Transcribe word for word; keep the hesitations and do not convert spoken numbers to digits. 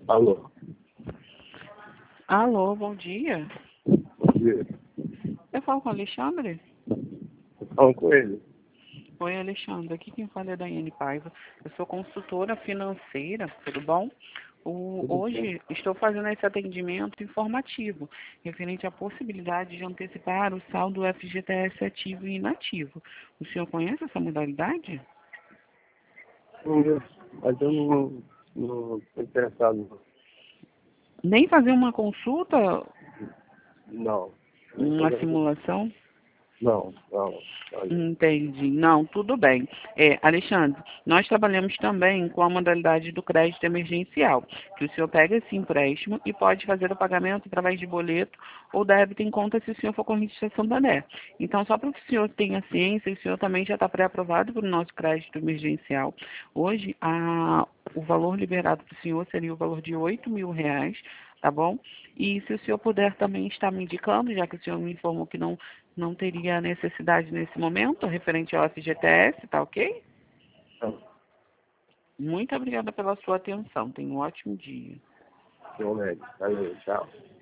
Alô? Alô, bom dia. Bom dia. Eu falo com o Alexandre? Fala com ele. Oi, Alexandre. Aqui quem fala é Daiane Paiva. Eu sou consultora financeira, tudo bom? O, Tudo bem? hoje estou fazendo esse atendimento informativo, referente à possibilidade de antecipar o saldo do F G T S ativo e inativo. O senhor conhece essa modalidade? Hum, Mas eu não não estou interessado. Nem fazer uma consulta, Não. Não. uma simulação? Não, não. Olha. Entendi. Não, tudo bem. É, Alexandre, nós trabalhamos também com a modalidade do crédito emergencial, que o senhor pega esse empréstimo e pode fazer o pagamento através de boleto ou débito em conta se o senhor for corrente da Santander. Então, só para que o senhor tenha ciência, o senhor também já está pré-aprovado para o nosso crédito emergencial. Hoje, a, o valor liberado para o senhor seria o valor de oito mil reais, tá bom? E se o senhor puder também estar me indicando, já que o senhor me informou que não não teria necessidade nesse momento, referente ao F G T S, tá ok? Não. Muito obrigada pela sua atenção. Tenha um ótimo dia. Não, médio. Valeu, tchau.